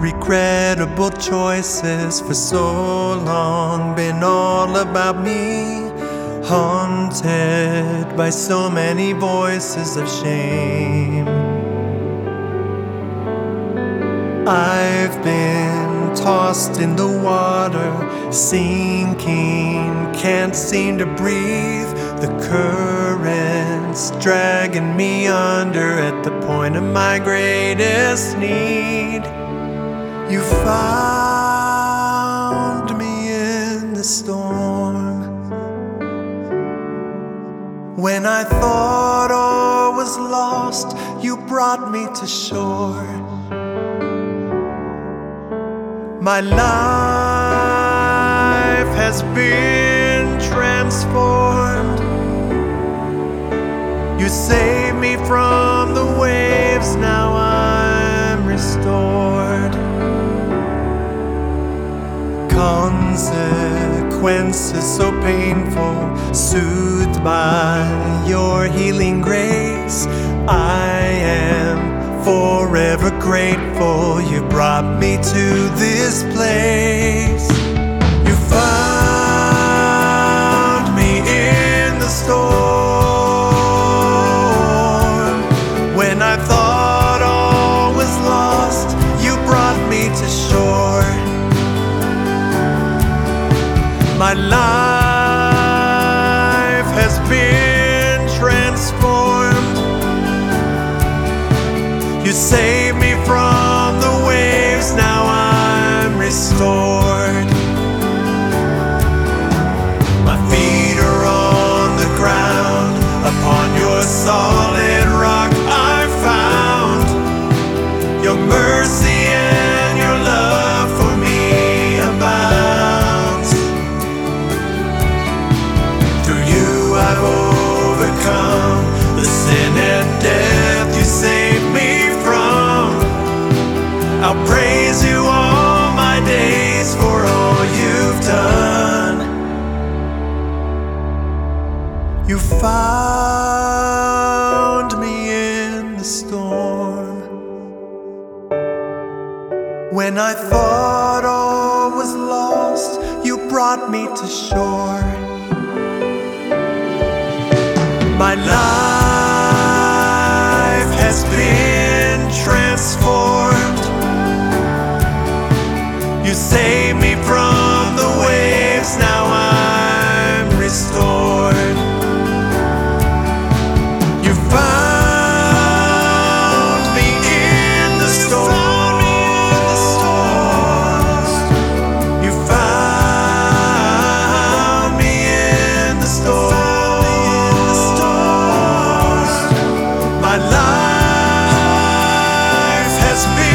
Regrettable choices for so long, been all about me, haunted by so many voices of shame. I've been tossed in the water, sinking, can't seem to breathe. The current's dragging me under at the point of my greatest need. You found me in the storm. When I thought all was lost, you brought me to shore. My life has been transformed. You saved me from the waves, now I'm restored. Consequences so painful, soothed by your healing grace. I am forever grateful you brought me to this place. You found me in the storm. When I thought all was lost, you brought me to shore. My life has been transformed. You saved me from the waves, now I'm restored. My feet are on the ground, upon your solid rock I found. Your mercy and your love for me abounds. Through you I've overcome the sin and death you saved me from. I'll praise you all my days for all you've done. You found me in the storm. When I thought all was lost, you brought me to shore. My life has been transformed. You saved me from the waves, now I'm restored. You found me in the storm. You found me in the storm. My life has been